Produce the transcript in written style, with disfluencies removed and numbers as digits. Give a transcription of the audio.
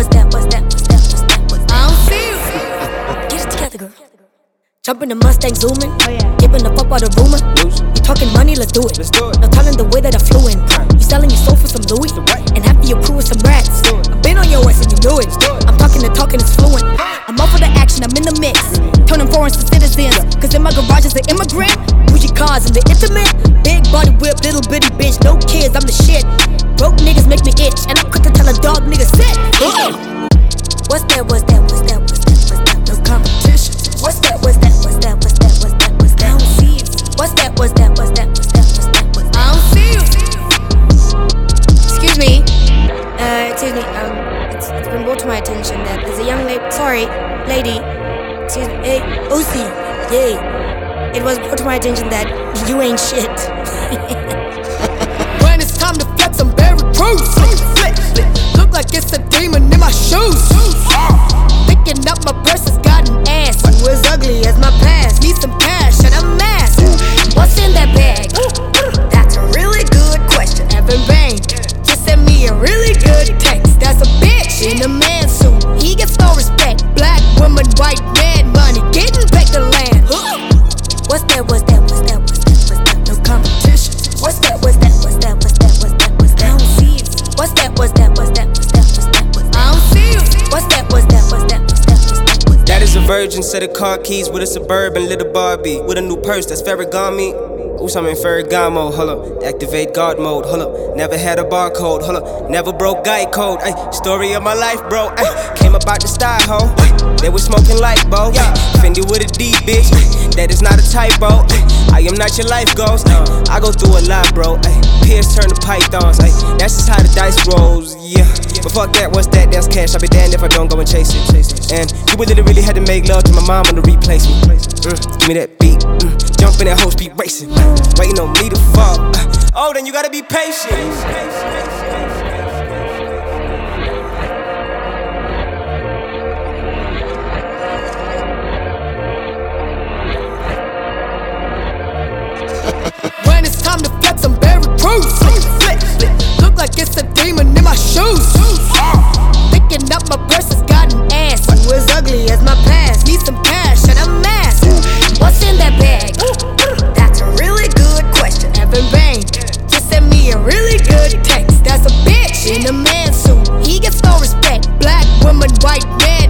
What's that? I don't see you. Get it together, girl. Jump in the Mustang, zooming. Giving the fuck out of rumor. You talking money, let's do it. No telling the way that I flew in. You selling your soul for some Louis, and half of your crew is some rats. I've been on your ass and you knew it. I'm talking, the talking is fluent. I'm up for the action, I'm in the mix. Turning foreigns to citizens, cause in my garage is an immigrant. Bougie cars and the intimate. Big body whip, little bitty bitch, no kids, I'm the shit. Broke niggas make me itch, and I'm quick to tell a dog nigga sit. What's that? No competition. What's that? I don't see you. What's that? I don't see you. Excuse me. It's been brought to my attention that there's a young lady. Excuse me. Hey, OC. Yeah. It was brought to my attention that you ain't shit. When it's time to flex, I'm very cruise. Flip. Look like it's a demon in my shoes. Picking up my purse has got an ass. You as ugly as my past. Need some cash and a mask. What's in that bag? That's a really good question. Evan Bain just sent me a really good text. That's a bitch in a man suit. He gets no respect. Black woman, white man, money, getting back the land. What's that? No competition. What's that? I don't see you. What's that? I don't see you. What's that? That is a virgin, set of car keys with a Suburban little Barbie. With a new purse that's Ferragamo. Ooh, I'm in Ferragamo, hold up. Activate guard mode, hold up. Never had a barcode, hold up. Never broke guy code, ay. Story of my life, bro, ay. Came about the style, ho. They was smoking light, bro. Fendi with a D, bitch. That is not a typo. I am not your life ghost. I go through a lot, bro. Pierce turn to pythons. That's just how the dice rolls, yeah. But fuck that, what's that? That's cash. I'll be damned if I don't go and chase it. And you really had to make love to my mom on the replace me. Give me that beat. Jumping that whole speed racing. Waiting on me to fall. Oh, then you gotta be patient. When it's time to flex, I'm very cruise. Flip. Look like it's a demon in my shoes. Picking up my purse has got an ass. You as ugly as my past. Need some cash and a mask. What's in that bag? That's a really good question. Evan Bain just sent me a really good text. That's a bitch in a man suit. He gets no respect. Black woman, white man,